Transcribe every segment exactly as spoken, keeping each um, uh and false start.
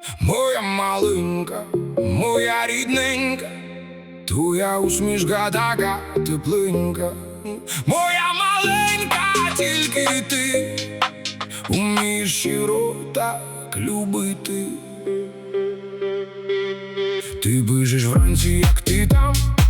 моя маленька, моя рідненька, твоя усмішка така тепленька. Моя маленька, тільки ти умієш щиро так любити. Ти пишеш вранці, як ти там,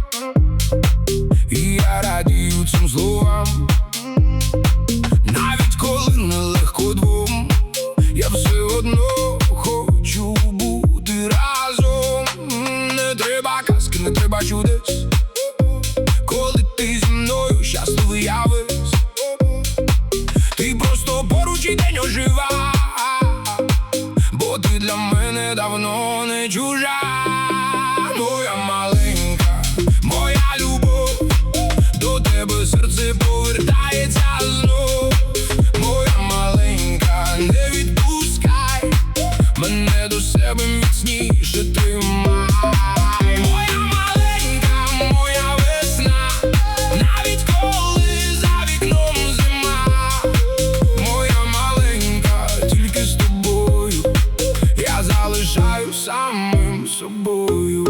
і я радію цим словам. Навіть коли нелегко двом, я все одно хочу бути разом. Не треба казки, не треба чудес, коли ти зі мною щасливий я весь. Ти просто поруч і день ожива, бо ти для мене давно не чужа. Моя маленька, моя любов, до тебе серце повертається знов. Моя маленька, не відпускай мене до себе міцніше тримай. Моя маленька, моя весна, навіть коли за вікном зима. Моя маленька, тільки з тобою я залишаю самим собою.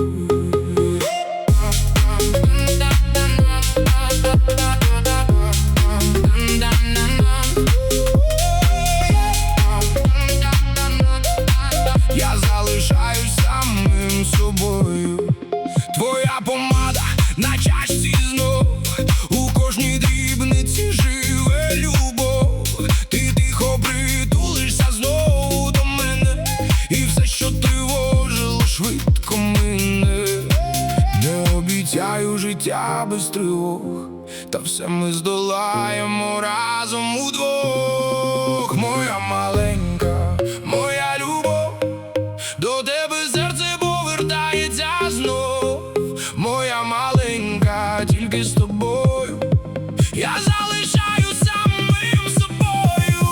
Я залишаюсь самим собою. Твоя помада на чашці знов, у кожній дрібниці живе любов. Ти тихо притулишся знову до мене, і все, що тривожило, швидко мине. Не обіцяю життя без тривог, та все ми здолаємо разом удвох. Моя маленька, моя любов, до тебе серце повертається знов. Моя маленька, тільки з тобою я залишаю самим собою.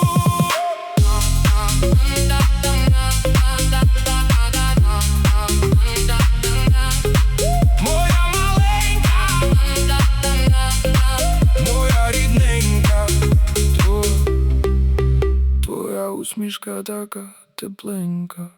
Моя маленька, моя рідненька, твоя усмішка така тепленька.